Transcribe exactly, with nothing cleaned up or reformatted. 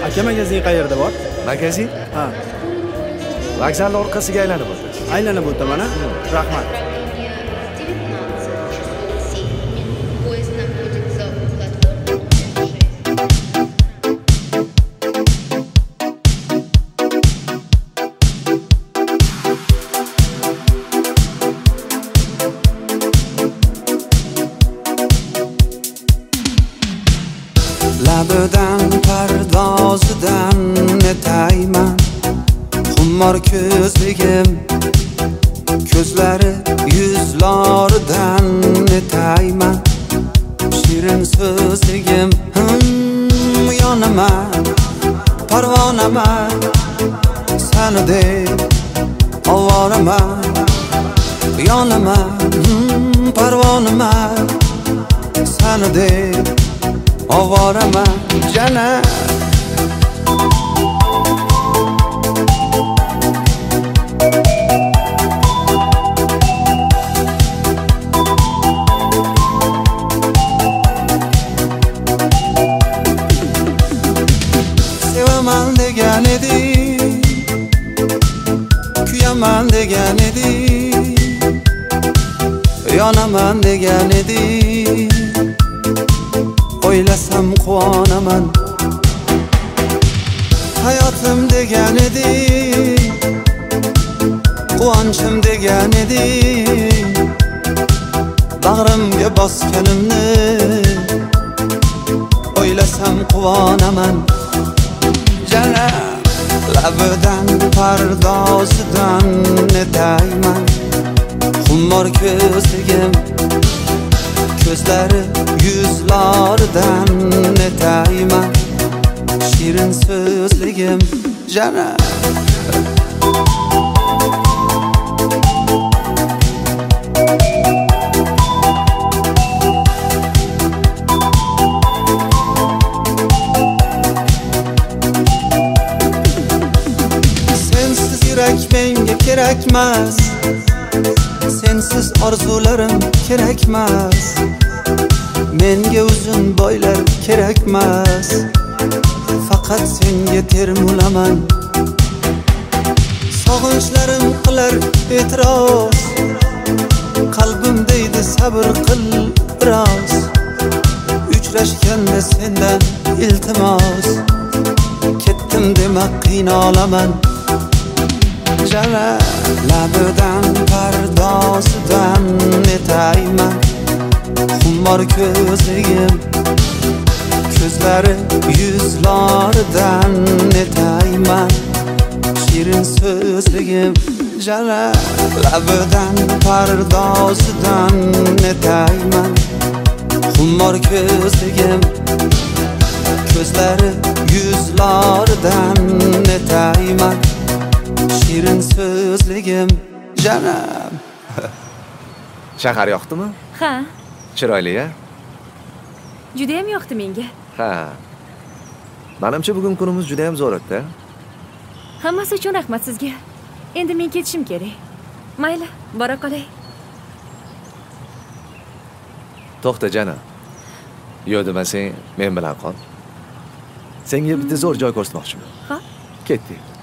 Aka, magazin qayerda bor? Magazin? Ha. Vokzalning orqasiga aylanib o'tasiz. Aylanib o'taman, ha? Rahmat. Labidan pardozidan netayman Xummor ko'zligim ko'zlari yuzlaridan netayman Shirin so'zligim hum yonaman parvonaman Seni deb ovoraman yonaman hum parvonaman Seni deb ovoraman jana Sevaman degan edim kuyaman degan edim yonaman degan edim O'ylasam quvonaman hayotim degan edim quvonchim degan edim bag'rimga bosganimni o'ylasam quvonaman jana labidan pardozidan netayman xummor ko'zligim ko'zlari yuzlaridan netayman shirin so'zligim jana sensiz yurak menga kerakmas sensiz orzularim kerakmas menga uzun boylar kerakmas faqat senga termulaman sog'inchlarim qilar e'tiroz qalbim deydi sabr qil biroz uchrashganda sendan iltimos ketdim dema qiynalaman jana labidan pardozidan netayman xummor ko'zligim ko'zlari yuzlaridan netayman shirin so'zligim jana labidan pardozidan netayman xummor ko'zligim ko'zlari yuzlaridan netayman shirin so'zligim janam Shahar yoqdimi? Ha. Chiroyli-ya? Juda ham yoqdi menga. Ha. Menimcha bugun kunimiz juda ham zo'r o'tdi. Hammasi uchun rahmat sizga. Endi men ketishim kerak. Mayli, bora qolay. To'xta jana. Yo'q demasang, men bilan qol. Senga bitta zo'r joy ko'rsatmoqchiman. Ha? Ketdik.